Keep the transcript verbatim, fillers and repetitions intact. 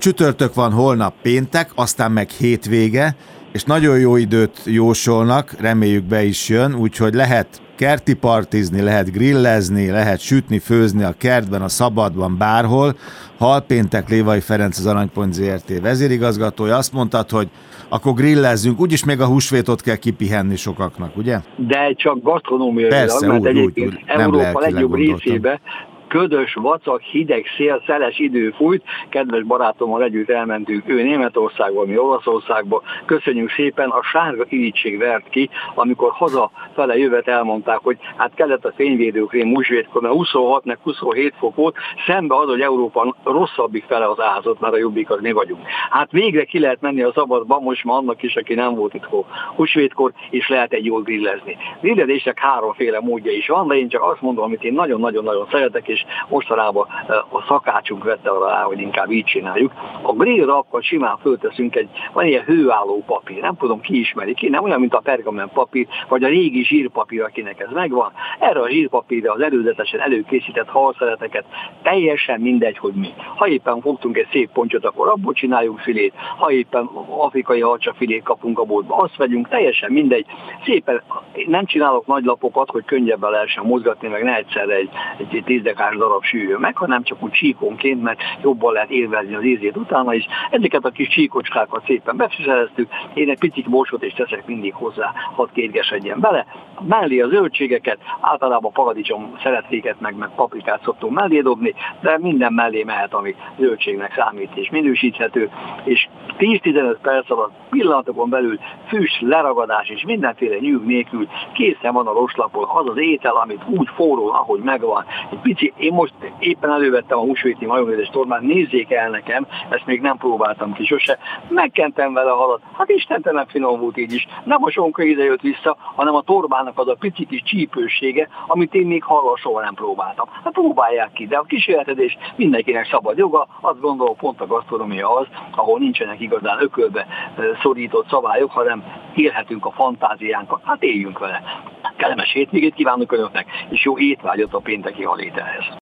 Csütörtök van, holnap péntek, aztán meg hétvége, és nagyon jó időt jósolnak, reméljük be is jön, úgyhogy lehet kerti partizni, lehet grillezni, lehet sütni, főzni a kertben, a szabadban, bárhol. Halpéntek, Lévai Ferenc, az Aranypont zé er té vezérigazgatója, azt mondtad, hogy akkor grillezzünk, úgyis még a húsvétot kell kipihenni sokaknak, ugye? De csak gasztronómiailag, Persze, mert úgy, egyébként úgy, úgy, Európa legjobb részébe ködös, vacak, hideg szél, szeles idő fújt. Kedves barátommal együtt elmentünk, ő Németországba, mi Olaszországba. Köszönjük szépen, a sárga irítség vert ki, amikor hazafele jövet elmondták, hogy hát kellett a fényvédőkrém húsvétkor, mert huszonhat meg huszonhét fok volt, szembe az, hogy Európa rosszabbik fele az ázott, mert a jobbik az mi vagyunk. Hát végre ki lehet menni a szabadba, most már annak is, aki nem volt itt húsvétkor, és lehet egy jól grillezni. Grillezésnek háromféle módja is van, de én csak azt mondom, amit én nagyon-nagyon-nagyon szeretek, és mostanában a szakácsunk vette rá, hogy inkább így csináljuk. A grillra akkor simán fölteszünk egy, van ilyen hőálló papír, nem tudom ki ismeri ki, nem olyan, mint a pergamen papír, vagy a régi zsírpapír, akinek ez megvan. Erre a zsírpapírra az előzetesen előkészített halszeleteket, teljesen mindegy, hogy mi. Ha éppen fogtunk egy szép pontyot, akkor abból csináljuk filét, ha éppen afrikai harcsafilét kapunk a boltba, azt vegyünk, teljesen mindegy. Szépen nem csinálok nagy lapokat, hogy könnyebben lehessen mozgatni, meg ne egyszerre egy, egy tízdekás darab sűrűn meg, hanem csak úgy csíkonként, mert jobban lehet élvezni az ízét utána is. Ezeket a kis csíkocskákat szépen befűszereztük, én egy picit borsot is teszek mindig hozzá, hadd kétgesedjen bele. Mellé a zöldségeket, általában paradicsom szerettéket, meg, meg paprikát szoktunk mellé dobni, de minden mellé mehet, ami zöldségnek számít és minősíthető, és tíz-tizenöt perc alatt pillanatokon belül füst, leragadás és mindenféle nyűg nélkül készen van a roslapon az az étel, amit úgy forró, ahogy megvan. Egy pici, én most éppen elővettem a húsvéti majonézes tormát, nézzék el nekem, ezt még nem próbáltam ki sose, megkentem vele a halat, hát istentelen finom volt így is, nem a sonka ide jött vissza, hanem a tormának az a pici kis csípősége, amit én még hallal soha nem próbáltam. Hát próbálják ki, de a kísérletezés mindenkinek szabad joga, azt gondolom pont a gasztronómia az, ahol nincsenek igazán ökölbe szorított szabályok, hanem élhetünk a fantáziánkat, hát éljünk vele. Kellemes hétvégét kívánok önöknek, és jó étvágyat a pénteki halételhez.